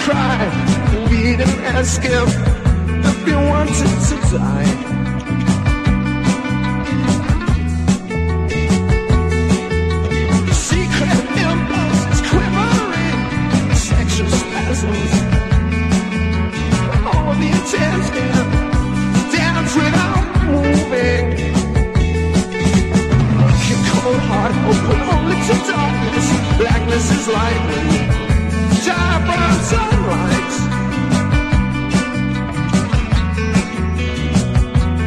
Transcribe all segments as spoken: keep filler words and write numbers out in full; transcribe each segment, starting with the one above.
cry, we didn't ask him if he wanted to die. Secret impulses quivering, sexual spasms, all the intense can dance without moving. Your cold heart open only to darkness. Blackness is lightning, die brown sunlight.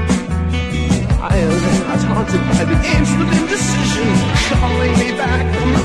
I am not haunted by the angel of indecision, calling me back from